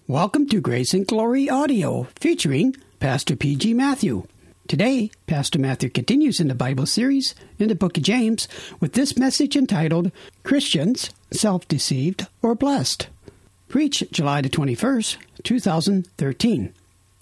Welcome to Grace and Glory Audio, featuring Pastor P.G. Matthew. Today, Pastor Matthew continues in the Bible series in the book of James with this message entitled, Christians, Self-Deceived or Blessed? Preached July the 21st, 2013.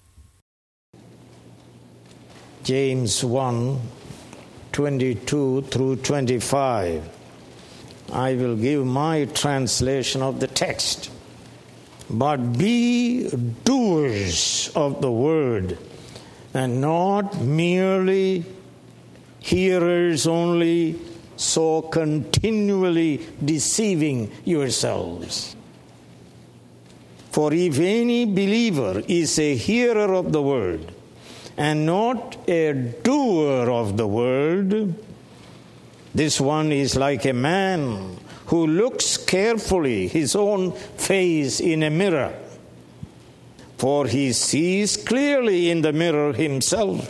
James 1, 22 through 25. I will give my translation of the text. But be doers of the word, and not merely hearers only, so continually deceiving yourselves. For if any believer is a hearer of the word, and not a doer of the word, this one is like a man who looks carefully his own face in a mirror. For he sees clearly in the mirror himself,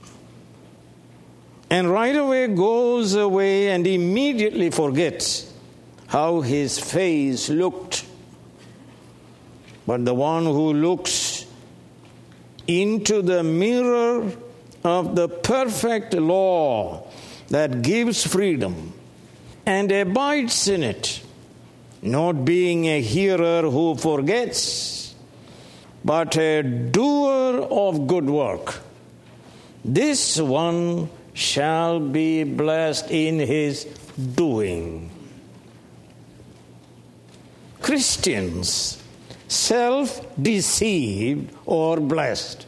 and right away goes away and immediately forgets how his face looked. But the one who looks into the mirror of the perfect law that gives freedom and abides in it, not being a hearer who forgets, but a doer of good work, this one shall be blessed in his doing. Christians, self-deceived or blessed.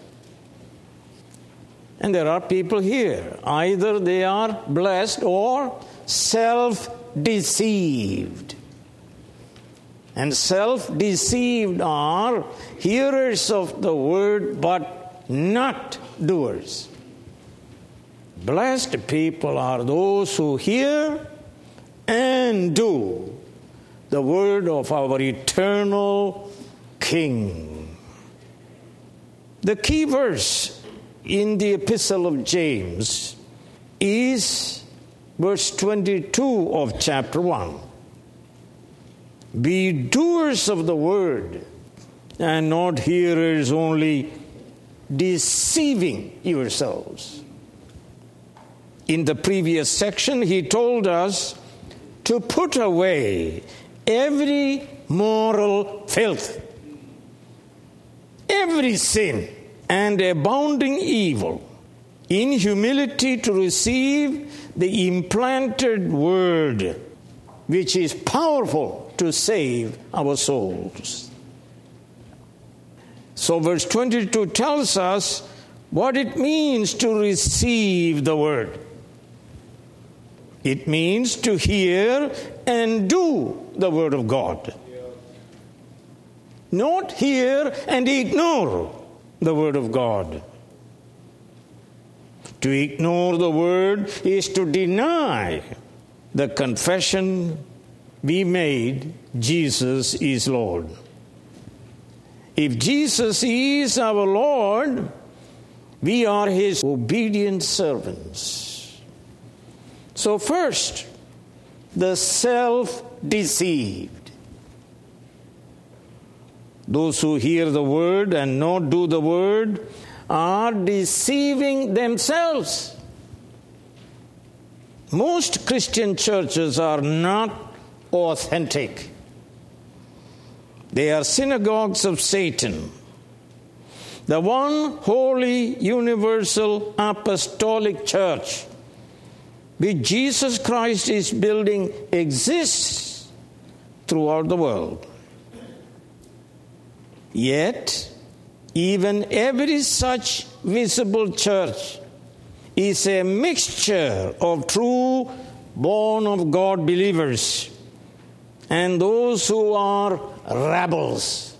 And there are people here, either they are blessed or self-deceived. And self-deceived are hearers of the word but not doers. Blessed people are those who hear and do the word of our eternal King. The key verse in the Epistle of James is verse 22 of chapter 1. Be doers of the word, and not hearers only, deceiving yourselves. In the previous section, he told us to put away every moral filth, every sin, and abounding evil, in humility to receive the implanted word, which is powerful to save our souls. So verse 22 tells us what it means to receive the word. It means to hear and do the word of God. Not hear and ignore the word of God. To ignore the word is to deny the confession we made, Jesus is Lord. If Jesus is our Lord, we are his obedient servants. So first, the self-deceived. Those who hear the word and not do the word are deceiving themselves. Most Christian churches are not authentic. They are synagogues of Satan. The one holy, universal, apostolic church which Jesus Christ is building exists throughout the world. Yet, even every such visible church is a mixture of true born-of-God believers and those who are rebels.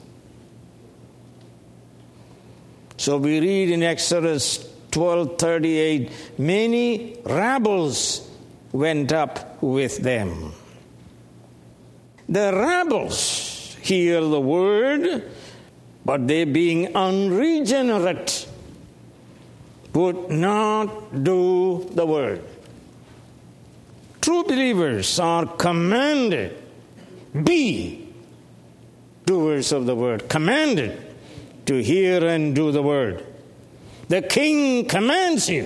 So we read in Exodus 12:38, many rebels went up with them. The rebels hear the word, but they, being unregenerate, would not do the word. True believers are commanded, be doers of the word, commanded to hear and do the word. The king commands you.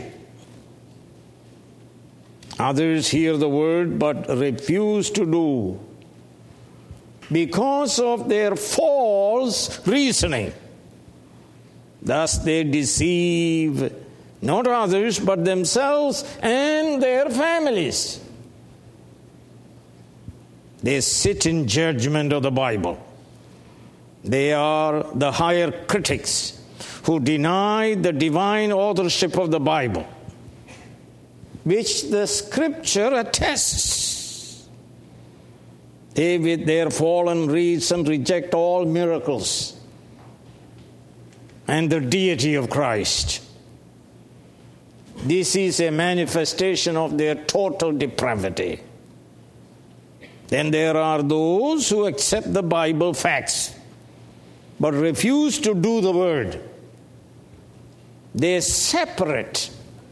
Others hear the word but refuse to do because of their false reasoning. Thus they deceive not others but themselves and their families. They sit in judgment of the Bible. They are the higher critics who deny the divine authorship of the Bible, which the Scripture attests. They with their fallen reason reject all miracles and the deity of Christ. This is a manifestation of their total depravity. Then there are those who accept the Bible facts but refuse to do the word. They separate,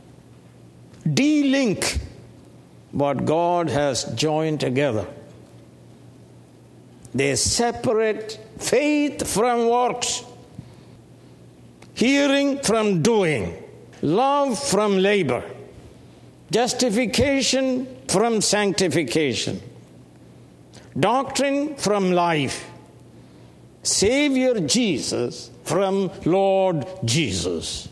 de-link what God has joined together. They separate faith from works, hearing from doing, love from labor, justification from sanctification, doctrine from life, Savior Jesus from Lord Jesus.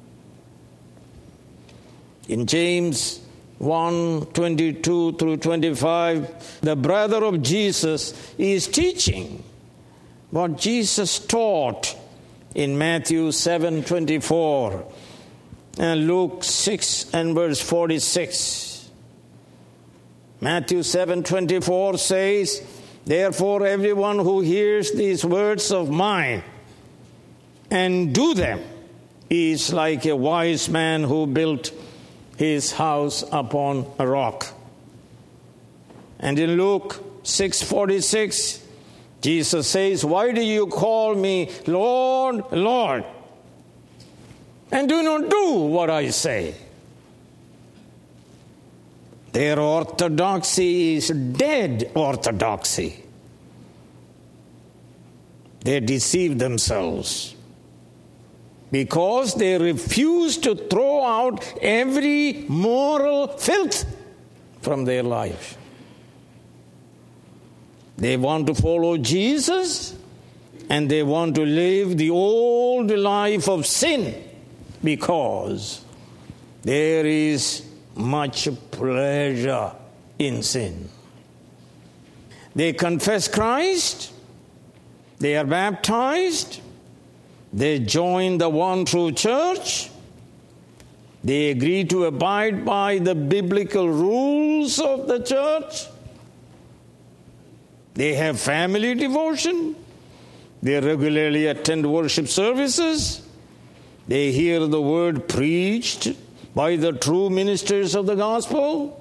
In James 1:22 through 25, the brother of Jesus is teaching what Jesus taught in Matthew 7:24 and Luke 6 and verse 46. Matthew 7:24 says, "Therefore everyone who hears these words of mine and do them is like a wise man who built his house upon a rock." And in Luke 6:46, Jesus says, "Why do you call me Lord, Lord, and do not do what I say?" Their orthodoxy is dead orthodoxy. They deceive themselves because they refuse to throw out every moral filth from their life. They want to follow Jesus and they want to live the old life of sin because there is much pleasure in sin. They confess Christ, they are baptized, they join the one true church, they agree to abide by the biblical rules of the church, they have family devotion, they regularly attend worship services, they hear the word preached by the true ministers of the gospel,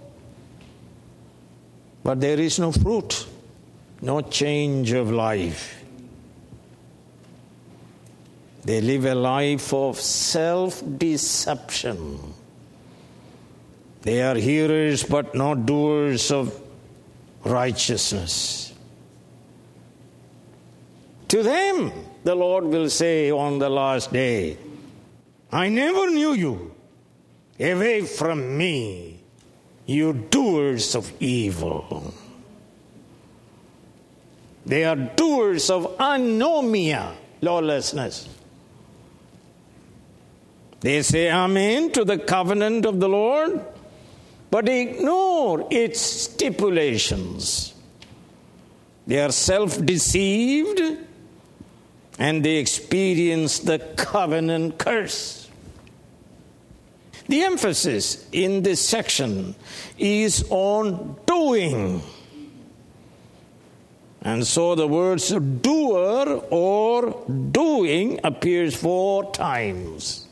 but there is no fruit, no change of life. They live a life of self-deception. They are hearers but not doers of righteousness. To them, the Lord will say on the last day, "I never knew you. Away from me, you doers of evil." They are doers of anomia, lawlessness. They say amen to the covenant of the Lord, but ignore its stipulations. They are self-deceived and they experience the covenant curse. The emphasis in this section is on doing. And so the words doer or doing appears 4 times.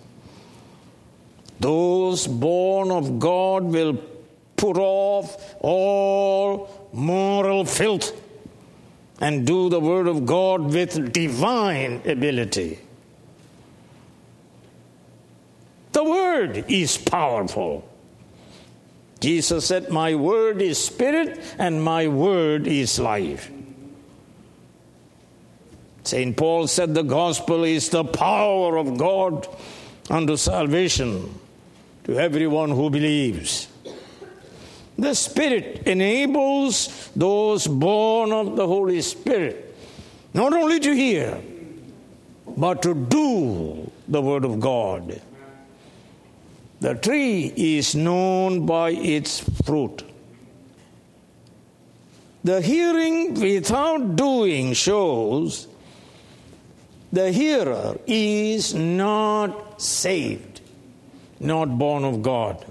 Those born of God will put off all moral filth and do the word of God with divine ability. The word is powerful. Jesus said, "My word is spirit and my word is life." St. Paul said the gospel is the power of God unto salvation to everyone who believes. The Spirit enables those born of the Holy Spirit not only to hear, but to do the Word of God. The tree is known by its fruit. The hearing without doing shows the hearer is not saved, not born of God.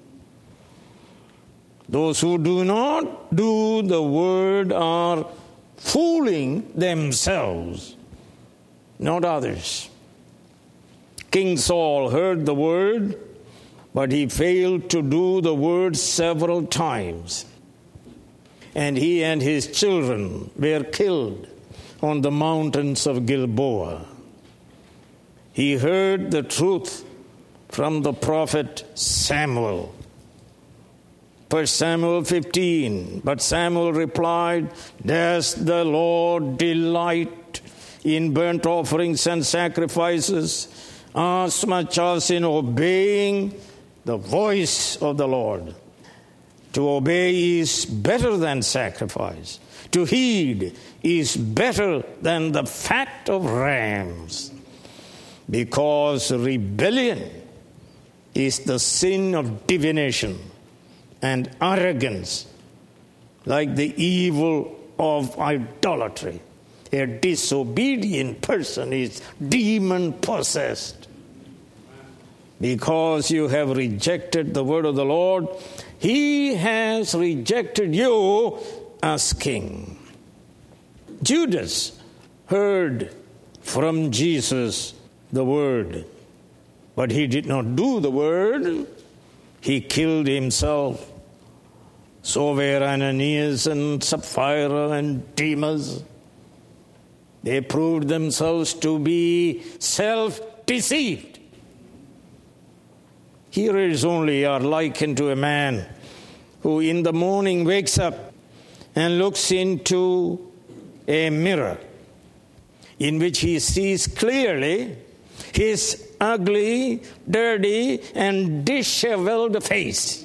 Those who do not do the word are fooling themselves, not others. King Saul heard the word, but he failed to do the word several times. And he and his children were killed on the mountains of Gilboa. He heard the truth from the prophet Samuel. 1 Samuel 15, but Samuel replied, "Does the Lord delight in burnt offerings and sacrifices as much as in obeying the voice of the Lord? To obey is better than sacrifice. To heed is better than the fat of rams. Because rebellion is the sin of divination, and arrogance like the evil of idolatry. A disobedient person is demon-possessed. Because you have rejected the word of the Lord, he has rejected you as king." Judas heard from Jesus the word, but he did not do the word. He killed himself. So were Ananias and Sapphira and Demas. They proved themselves to be self-deceived. Hearers only are likened to a man who in the morning wakes up and looks into a mirror in which he sees clearly his ugly, dirty, and disheveled face.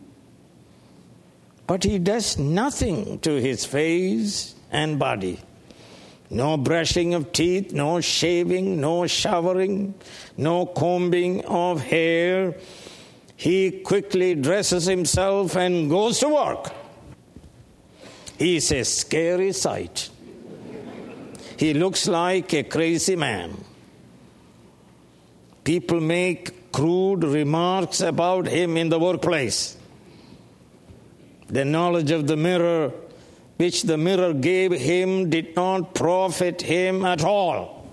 But he does nothing to his face and body. No brushing of teeth, no shaving, no showering, no combing of hair. He quickly dresses himself and goes to work. He's a scary sight. He looks like a crazy man. People make crude remarks about him in the workplace. The knowledge of the mirror, which the mirror gave him, did not profit him at all.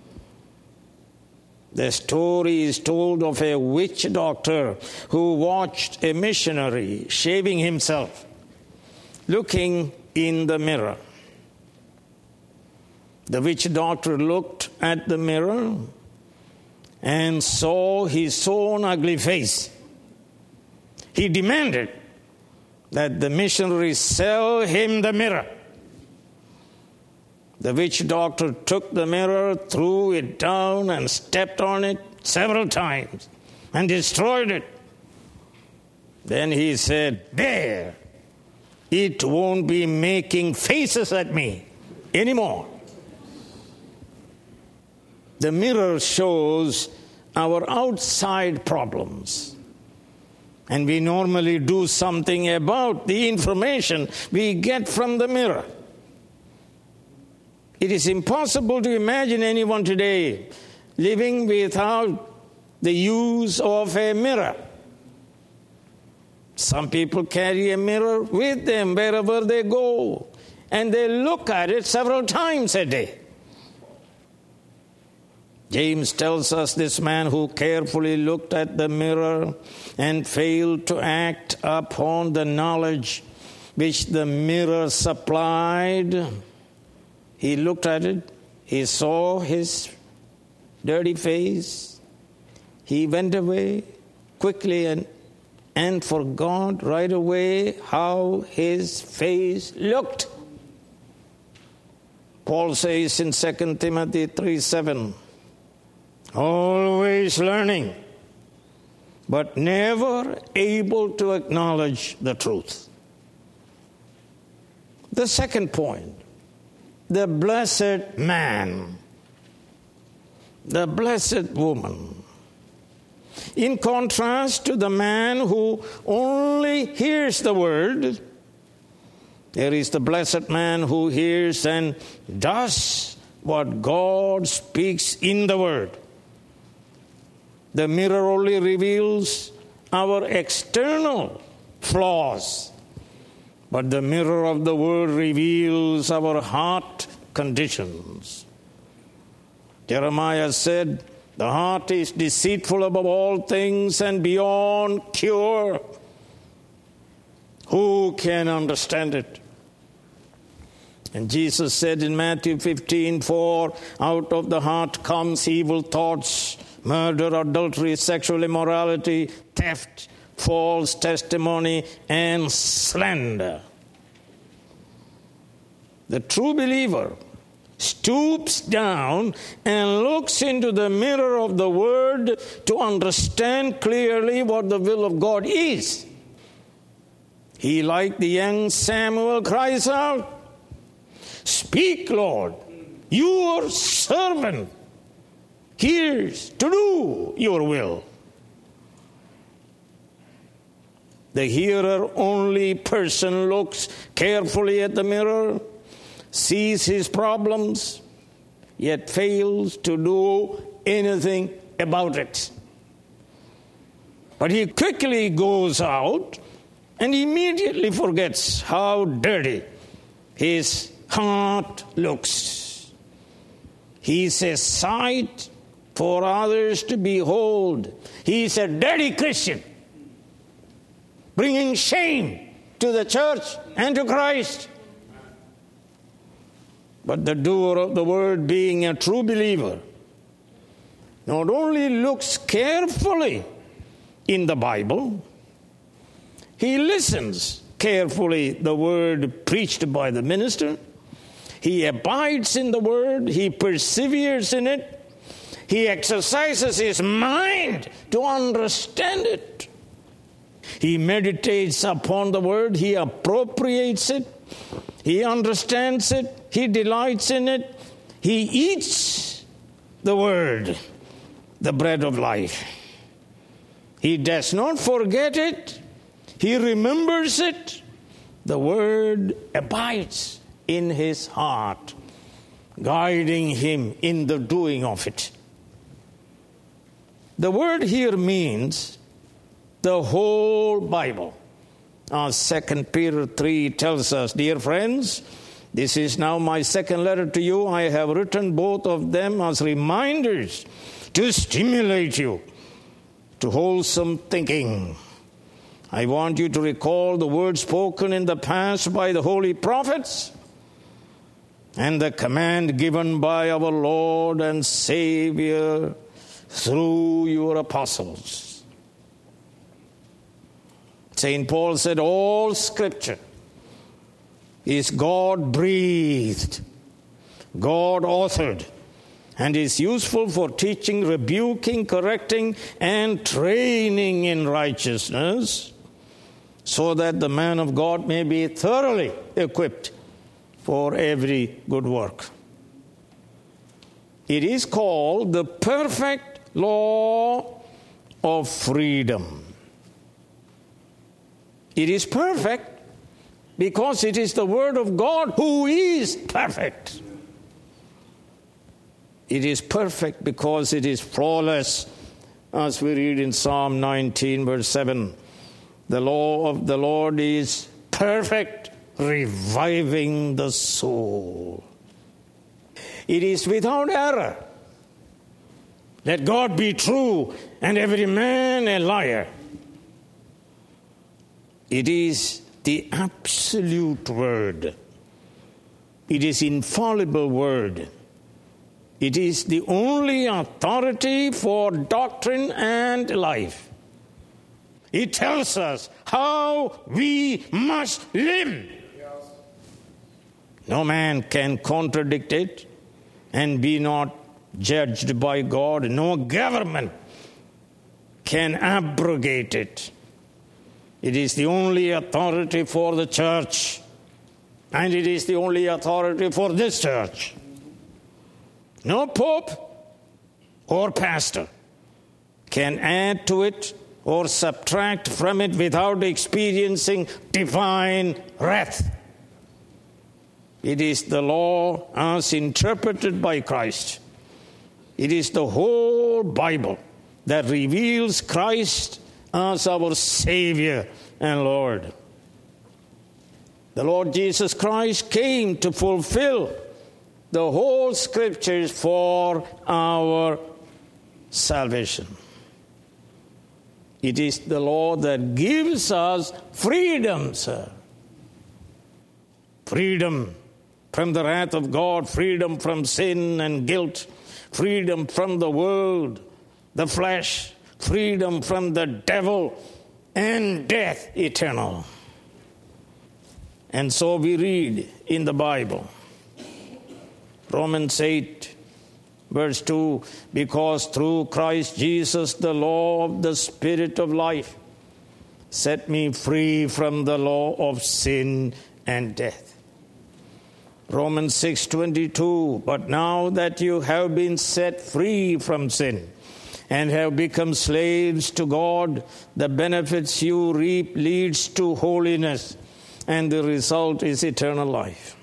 The story is told of a witch doctor who watched a missionary shaving himself, looking in the mirror. The witch doctor looked at the mirror and saw his own ugly face. He demanded that the missionary sell him the mirror. The witch doctor took the mirror, threw it down, and stepped on it several times and destroyed it. Then he said, "There, it won't be making faces at me anymore." The mirror shows our outside problems, and we normally do something about the information we get from the mirror. It is impossible to imagine anyone today living without the use of a mirror. Some people carry a mirror with them wherever they go, and they look at it several times a day. James tells us this man who carefully looked at the mirror and failed to act upon the knowledge which the mirror supplied. He looked at it, he saw his dirty face, he went away quickly and forgot right away how his face looked. Paul says in 2 Timothy 3:7, always learning, but never able to acknowledge the truth. The second point, the blessed man, the blessed woman. In contrast to the man who only hears the word, there is the blessed man who hears and does what God speaks in the word. The mirror only reveals our external flaws, but the mirror of the word reveals our heart conditions. Jeremiah said, the heart is deceitful above all things and beyond cure. Who can understand it? And Jesus said in Matthew 15:4, out of the heart comes evil thoughts, murder, adultery, sexual immorality, theft, false testimony, and slander. The true believer stoops down and looks into the mirror of the word to understand clearly what the will of God is. He, like the young Samuel, cries out, speak, Lord, your servant hears to do your will. The hearer-only person looks carefully at the mirror, sees his problems, yet fails to do anything about it. But he quickly goes out and immediately forgets how dirty his heart looks. He's a sight for others to behold. He's a dirty Christian, bringing shame to the church and to Christ. But the doer of the word, being a true believer, not only looks carefully in the Bible, he listens carefully the word preached by the minister. He abides in the word. He perseveres in it. He exercises his mind to understand it. He meditates upon the word. He appropriates it. He understands it. He delights in it. He eats the word, the bread of life. He does not forget it. He remembers it. The word abides in his heart, guiding him in the doing of it. The word here means the whole Bible. As 2 Peter 3 tells us, dear friends, this is now my second letter to you. I have written both of them as reminders to stimulate you to wholesome thinking. I want you to recall the words spoken in the past by the holy prophets and the command given by our Lord and Savior through your apostles. St. Paul said, all Scripture is God-breathed, God-authored, and is useful for teaching, rebuking, correcting, and training in righteousness, so that the man of God may be thoroughly equipped for every good work. It is called the perfect law of freedom. It is perfect because it is the Word of God who is perfect. It is perfect because it is flawless, as we read in Psalm 19, verse 7. The law of the Lord is perfect, reviving the soul. It is without error. Let God be true and every man a liar. It is the absolute word. It is infallible word. It is the only authority for doctrine and life. It tells us how we must live. No man can contradict it and be not judged by God. No government can abrogate it. It is the only authority for the church, and it is the only authority for this church. No pope or pastor can add to it or subtract from it without experiencing divine wrath. It is the law as interpreted by Christ. It is the whole Bible that reveals Christ as our Savior and Lord. The Lord Jesus Christ came to fulfill the whole Scriptures for our salvation. It is the law that gives us freedom, sir. Freedom from the wrath of God, freedom from sin and guilt, freedom from the world, the flesh, freedom from the devil, and death eternal. And so we read in the Bible, Romans 8, verse 2, because through Christ Jesus the law of the Spirit of life set me free from the law of sin and death. Romans 6:22, but now that you have been set free from sin and have become slaves to God, the benefits you reap leads to holiness, and the result is eternal life.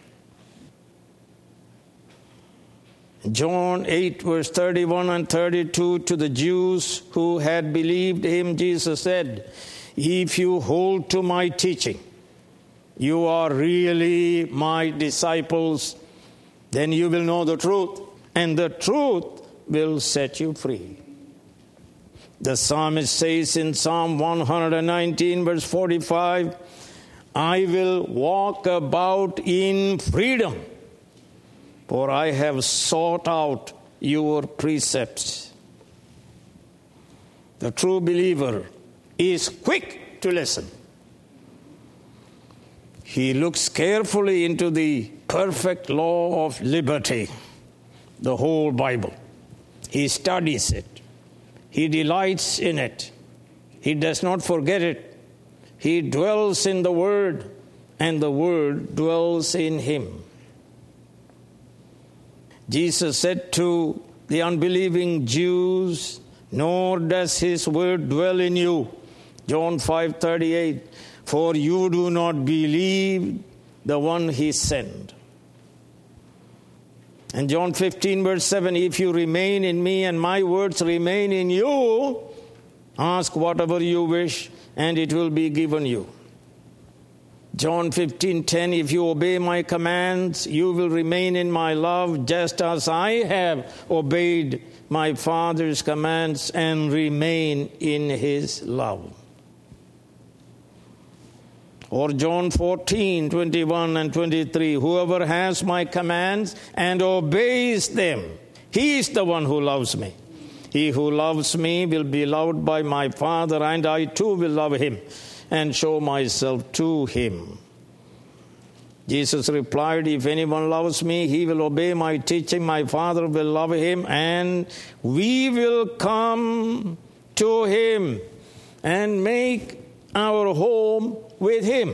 John 8, verse 31 and 32, to the Jews who had believed him, Jesus said, if you hold to my teaching, you are really my disciples, then you will know the truth, and the truth will set you free. The psalmist says in Psalm 119, verse 45, I will walk about in freedom, for I have sought out your precepts. The true believer is quick to listen. He looks carefully into the perfect law of liberty, the whole Bible. He studies it. He delights in it. He does not forget it. He dwells in the Word, and the Word dwells in him. Jesus said to the unbelieving Jews, nor does his word dwell in you. John 5:38. For you do not believe the one he sent. And John 15, verse 7, if you remain in me and my words remain in you, ask whatever you wish and it will be given you. John 15:10, if you obey my commands, you will remain in my love, just as I have obeyed my Father's commands and remain in his love. Or John 14:21 and 23, whoever has my commands and obeys them, he is the one who loves me. He who loves me will be loved by my Father, and I too will love him and show myself to him. Jesus replied, if anyone loves me, he will obey my teaching. My Father will love him, and we will come to him and make our home with him.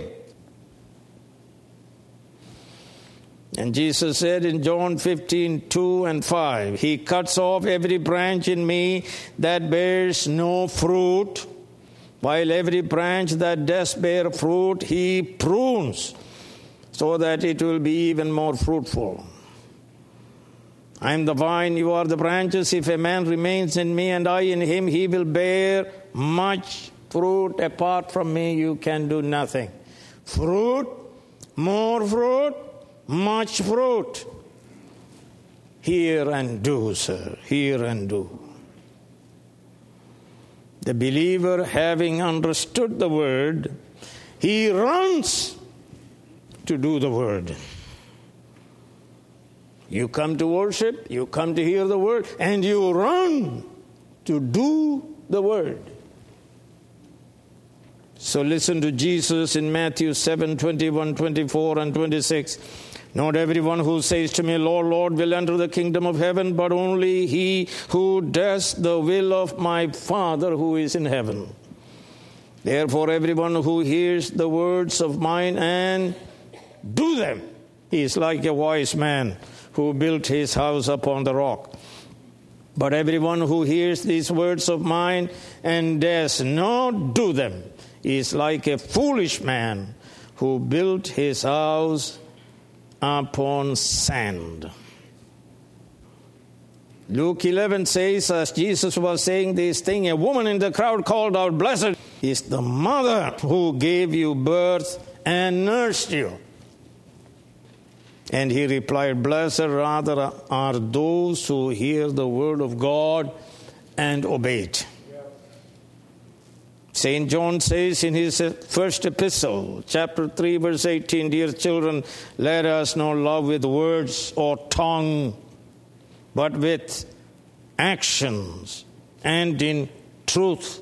And Jesus said in John 15:2 and 5, he cuts off every branch in me that bears no fruit, while every branch that does bear fruit, he prunes, so that it will be even more fruitful. I am the vine, you are the branches. If a man remains in me and I in him, he will bear much fruit. Apart from me, you can do nothing. Fruit, more fruit, much fruit. Hear and do, sir. Hear and do. The believer, having understood the word, he runs to do the word. You come to worship, you come to hear the word, and you run to do the word. So listen to Jesus in Matthew 7:21, 24, and 26. Not everyone who says to me, Lord, Lord, will enter the kingdom of heaven, but only he who does the will of my Father who is in heaven. Therefore, everyone who hears the words of mine and do them, he is like a wise man who built his house upon the rock. But everyone who hears these words of mine and does not do them is like a foolish man who built his house upon sand. Luke 11 says, as Jesus was saying this thing, a woman in the crowd called out, "Blessed is the mother who gave you birth and nursed you." And he replied, "Blessed rather are those who hear the word of God and obey it." St. John says in his first epistle, chapter 3, verse 18, "Dear children, let us not love with words or tongue, but with actions and in truth."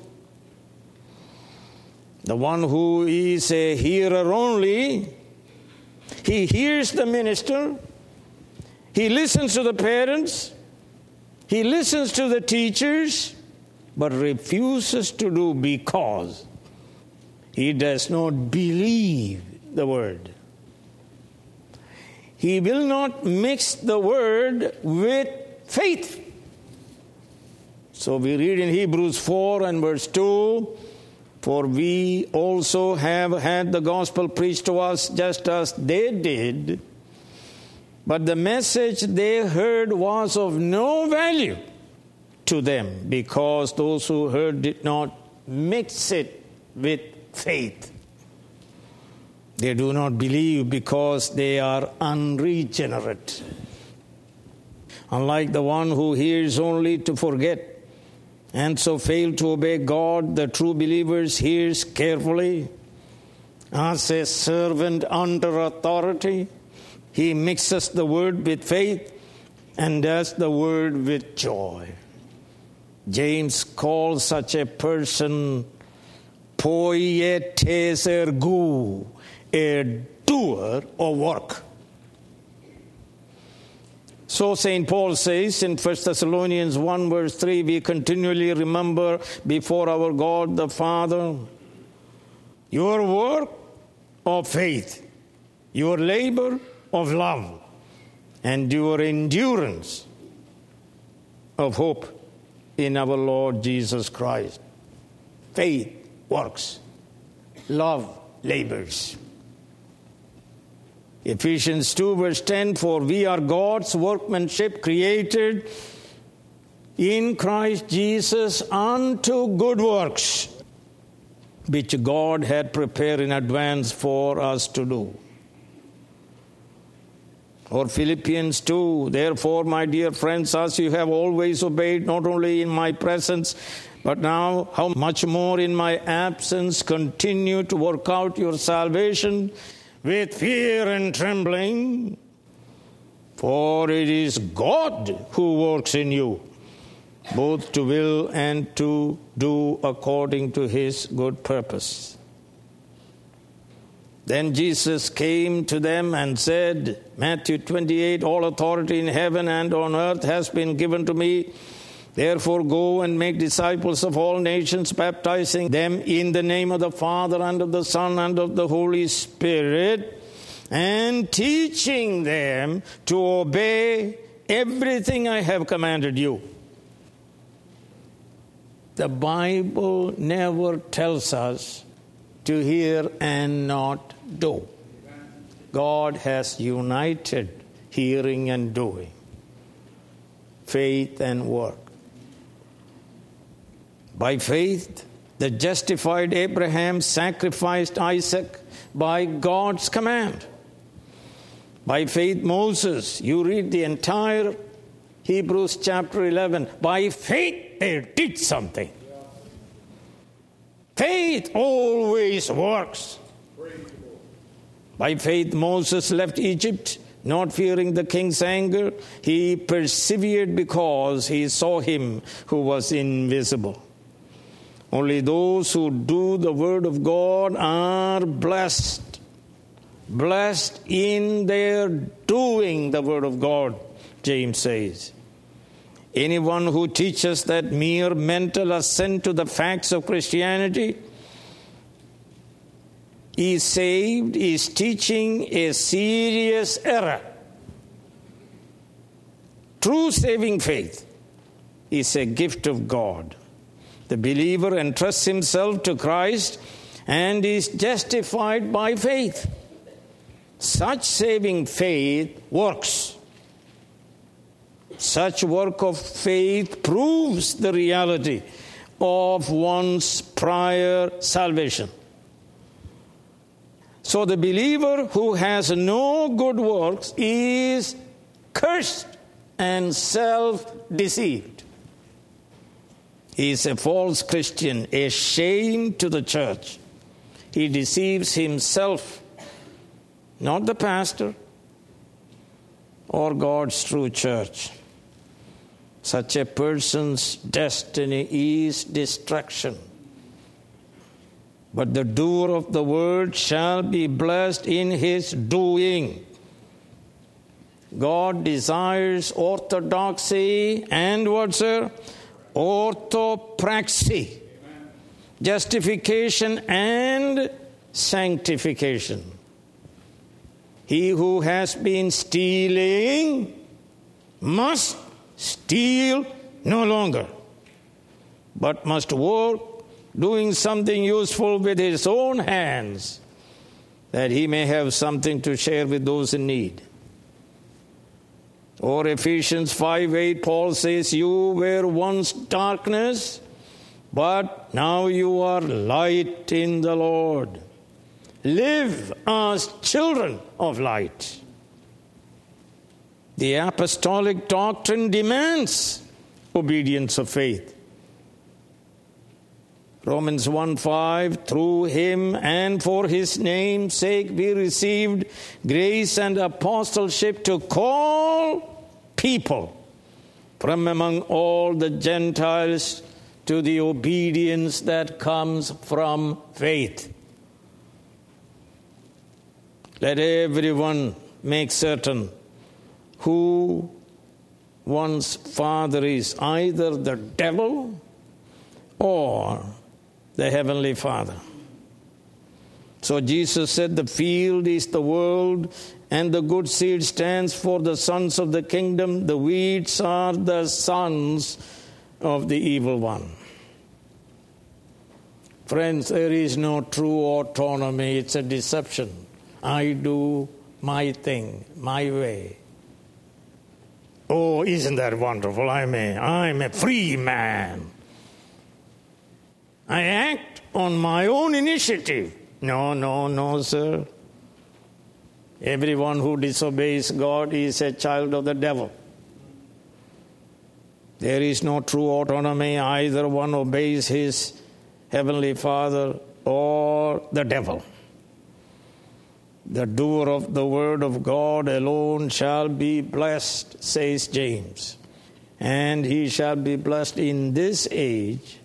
The one who is a hearer only, he hears the minister, he listens to the parents, he listens to the teachers, but refuses to do because he does not believe the word. He will not mix the word with faith. So we read in Hebrews 4 and verse 2, "For we also have had the gospel preached to us just as they did, but the message they heard was of no value to them, because those who heard did not mix it with faith." They do not believe because they are unregenerate. Unlike the one who hears only to forget and so fail to obey God, the true believers hears carefully as a servant under authority. He mixes the word with faith and does the word with joy. James calls such a person poietes ergou, a doer of work. So St. Paul says in 1 Thessalonians 1 verse 3, "We continually remember before our God the Father your work of faith, your labor of love, and your endurance of hope in our Lord Jesus Christ." Faith works. Love labors. Ephesians 2 verse 10, "For we are God's workmanship, created in Christ Jesus unto good works, which God had prepared in advance for us to do." Or Philippians 2, "Therefore, my dear friends, as you have always obeyed, not only in my presence, but now how much more in my absence, continue to work out your salvation with fear and trembling, for it is God who works in you, both to will and to do according to his good purpose." Then Jesus came to them and said, Matthew 28, "All authority in heaven and on earth has been given to me. Therefore go and make disciples of all nations, baptizing them in the name of the Father and of the Son and of the Holy Spirit, and teaching them to obey everything I have commanded you." The Bible never tells us to hear and not do. God has united hearing and doing, faith and work. By faith, the justified Abraham sacrificed Isaac by God's command. By faith, Moses, you read the entire Hebrews chapter 11, by faith they did something. Faith always works. By faith, Moses left Egypt, not fearing the king's anger. He persevered because he saw him who was invisible. Only those who do the word of God are blessed. blessed in their doing the word of God, James says. Anyone who teaches that mere mental assent to the facts of Christianity is saved is teaching a serious error. True saving faith is a gift of God. The believer entrusts himself to Christ and is justified by faith. Such saving faith works. Such work of faith proves the reality of one's prior salvation. So the believer who has no good works is cursed and self-deceived. He is a false Christian, a shame to the church. He deceives himself, not the pastor or God's true church. Such a person's destiny is destruction. But the doer of the word shall be blessed in his doing. God desires orthodoxy and what, sir? Orthopraxy. Justification and sanctification. He who has been stealing must steal no longer, but must work doing something useful with his own hands, that he may have something to share with those in need. Or Ephesians 5:8, Paul says, you were once darkness, but now you are light in the Lord. Live as children of light. The apostolic doctrine demands obedience of faith. Romans 1:5, through him and for his name's sake we received grace and apostleship to call people from among all the Gentiles to the obedience that comes from faith. Let everyone make certain who one's father is, either the devil or the Heavenly Father. So Jesus said, the field is the world, and the good seed stands for the sons of the kingdom. The weeds are the sons of the evil one. Friends, there is no true autonomy. It's a deception. I do my thing, my way. Oh, isn't that wonderful? I'm a free man. I act on my own initiative. No, sir. Everyone who disobeys God is a child of the devil. There is no true autonomy. Either one obeys his heavenly Father or the devil. The doer of the word of God alone shall be blessed, says James. And he shall be blessed in this age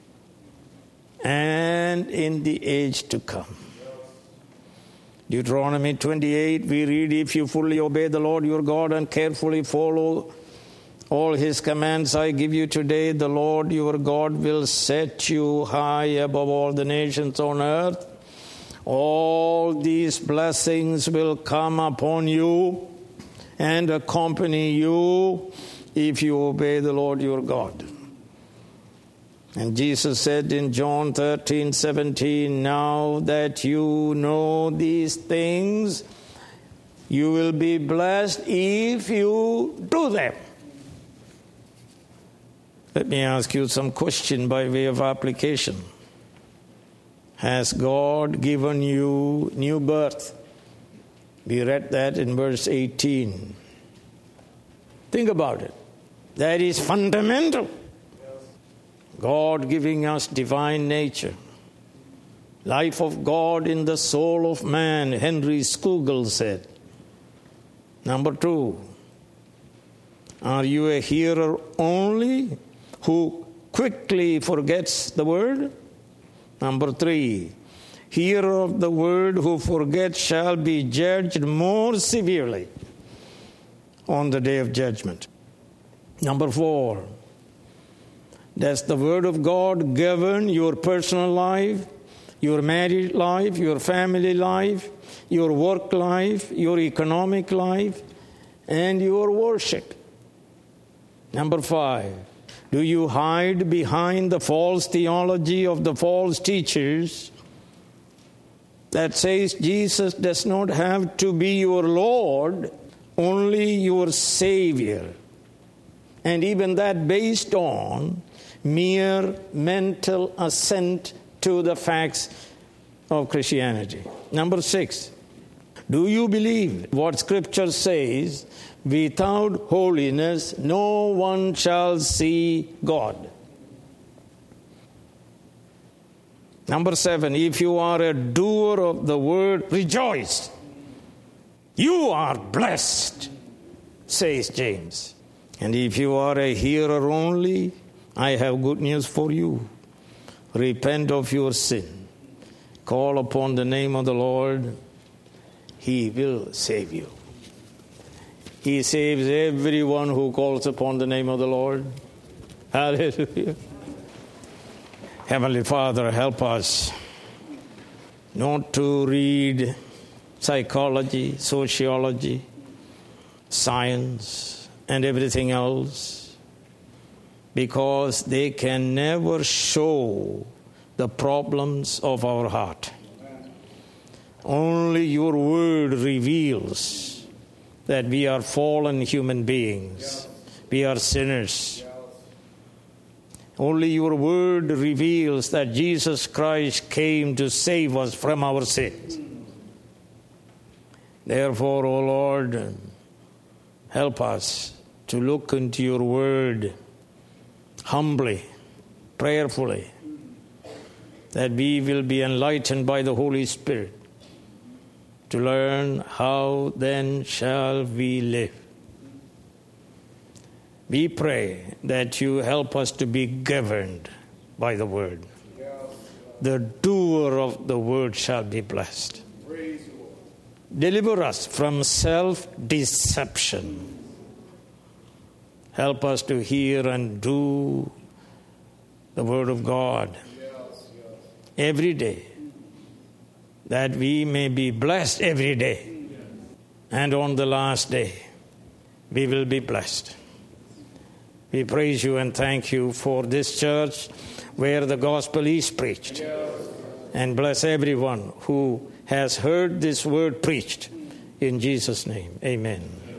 and in the age to come. Deuteronomy 28, we read, if you fully obey the Lord your God and carefully follow all his commands I give you today, the Lord your God will set you high above all the nations on earth. All these blessings will come upon you and accompany you if you obey the Lord your God. And Jesus said in John 13:17, now that you know these things, you will be blessed if you do them. Let me ask you some question by way of application. Has God given you new birth? We read that in verse 18. Think about it. That is fundamental. God giving us divine nature. Life of God in the soul of man, Henry Scougal said. Number 2, are you a hearer only who quickly forgets the word? Number 3, hearer of the word who forgets shall be judged more severely on the day of judgment. Number 4, does the word of God govern your personal life, your married life, your family life, your work life, your economic life, and your worship? Number 5, do you hide behind the false theology of the false teachers that says Jesus does not have to be your Lord, only your Savior? And even that based on mere mental assent to the facts of Christianity. Number 6, do you believe what Scripture says, without holiness no one shall see God? Number 7, if you are a doer of the word, rejoice. You are blessed, says James. And if you are a hearer only, I have good news for you. Repent of your sin. Call upon the name of the Lord. He will save you. He saves everyone who calls upon the name of the Lord. Hallelujah. Heavenly Father, help us not to read psychology, sociology, science, and everything else, because they can never show the problems of our heart. Only your word reveals that we are fallen human beings. We are sinners. Only your word reveals that Jesus Christ came to save us from our sins. Therefore, O Lord, help us to look into your word humbly, prayerfully, that we will be enlightened by the Holy Spirit to learn how then shall we live. We pray that you help us to be governed by the word. The doer of the word shall be blessed. Deliver us from self-deception. Help us to hear and do the word of God every day, that we may be blessed every day. And on the last day, we will be blessed. We praise you and thank you for this church where the gospel is preached. And bless everyone who has heard this word preached. In Jesus' name, amen.